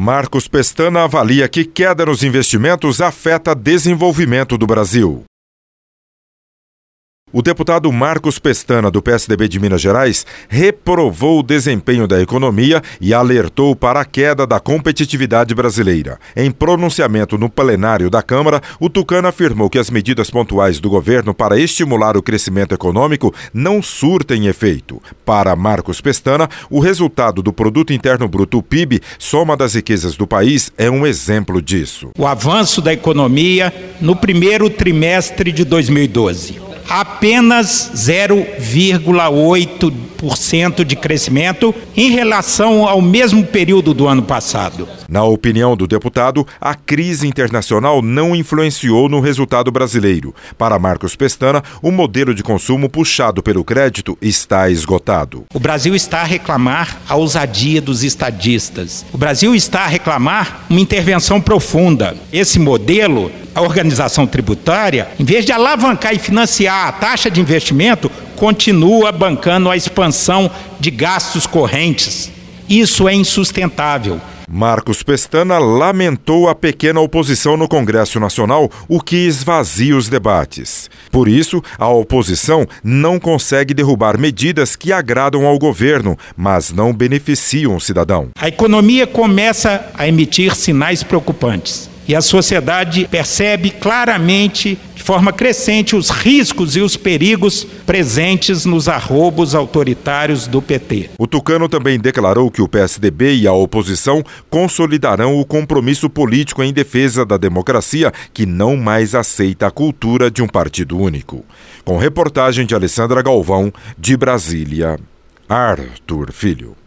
Marcos Pestana avalia que queda nos investimentos afeta desenvolvimento do Brasil. O deputado Marcos Pestana, do PSDB de Minas Gerais, reprovou o desempenho da economia e alertou para a queda da competitividade brasileira. Em pronunciamento no plenário da Câmara, o tucano afirmou que as medidas pontuais do governo para estimular o crescimento econômico não surtem efeito. Para Marcos Pestana, o resultado do Produto Interno Bruto, o PIB, soma das riquezas do país, é um exemplo disso. O avanço da economia no primeiro trimestre de 2012. Apenas 0,8% de crescimento em relação ao mesmo período do ano passado. Na opinião do deputado, a crise internacional não influenciou no resultado brasileiro. Para Marcos Pestana, o modelo de consumo puxado pelo crédito está esgotado. O Brasil está a reclamar a ousadia dos estadistas. O Brasil está a reclamar uma intervenção profunda. Esse modelo, a organização tributária, em vez de alavancar e financiar a taxa de investimento, continua bancando a expansão de gastos correntes. Isso é insustentável. Marcos Pestana lamentou a pequena oposição no Congresso Nacional, o que esvazia os debates. Por isso, a oposição não consegue derrubar medidas que agradam ao governo, mas não beneficiam o cidadão. A economia começa a emitir sinais preocupantes. E a sociedade percebe claramente, de forma crescente, os riscos e os perigos presentes nos arroubos autoritários do PT. O tucano também declarou que o PSDB e a oposição consolidarão o compromisso político em defesa da democracia, que não mais aceita a cultura de um partido único. Com reportagem de Alessandra Galvão, de Brasília, Arthur Filho.